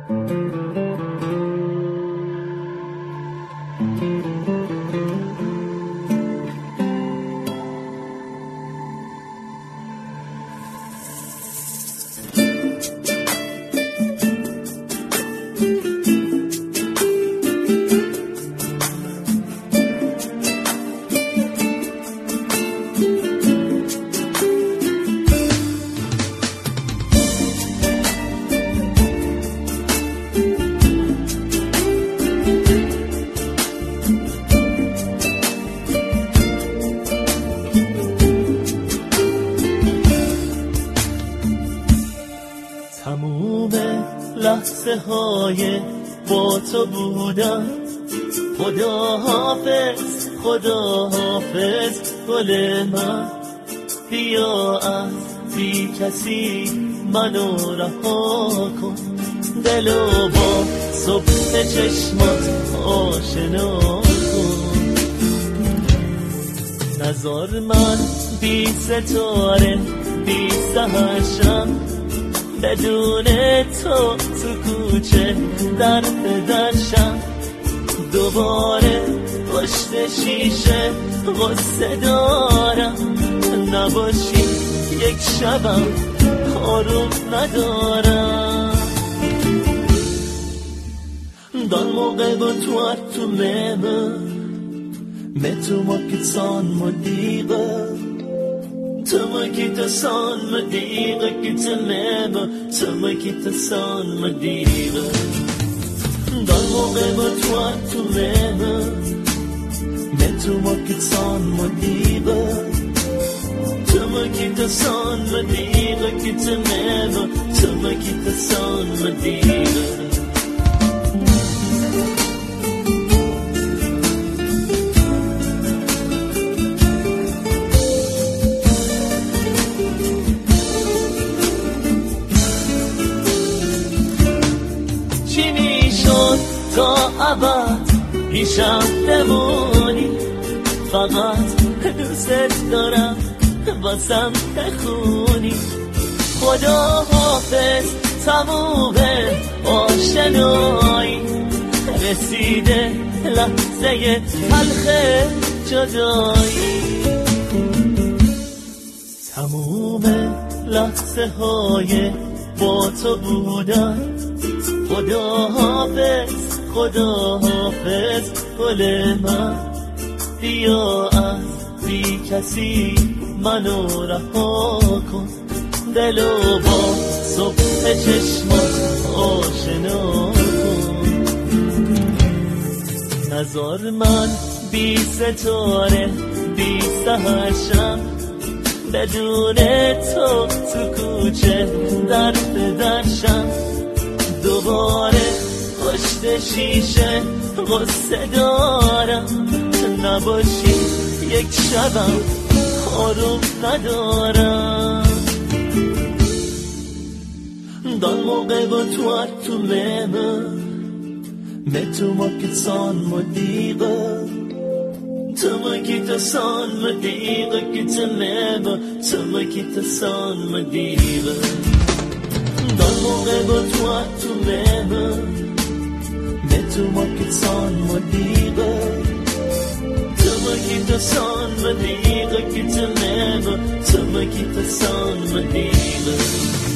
تموم لحظه های با تو بودم. خدا حافظ، خدا حافظ گل من، بیا از بی کسی منو رها کن. دلو با صبح چشمات آشنا کن. نذار من بی ستاره بی سهرشم، بدون تو کوچه در درشم. دوباره پشت شیشه غصه دارم، نباشی یک شبم آروم ندارم. Dan mogai tu meme, metu mo kitsan mo diga. Tuma kita san mo diga, kita meme, tuma kita san mo diga. Dan mogai tu meme, metu mo kitsan mo diga. Tuma kita san mo diga, kita meme, tuma kita san mo diga. تا ابد پیشم بمونی، فقط دوست دارم واسم بخونی. خدا حافظ تموم آشنایی، رسیده لحظه تلخ جدایی. تموم لحظه های با تو بودن. خدا حافظ، خدا حافظ گل من، بیا از بی کسی منو رها کن. دلو با صبح چشمات آشنا کن. نذار من بی ستاره بی سهرشم، بدون تو کوچه در درشم. دوباره پشت شیشه غصه دارم، نباشی یک شبم آروم ندارم. Dan mogai tu meme, metu mo kitsan mo diga. Tuma kita san mo diga, kita meme, tuma kita san mo diga. Dan mogai tu meme, metu mo kitsan mo diga. Tuma kita san mo diga, kita meme, tuma kita san mo diga.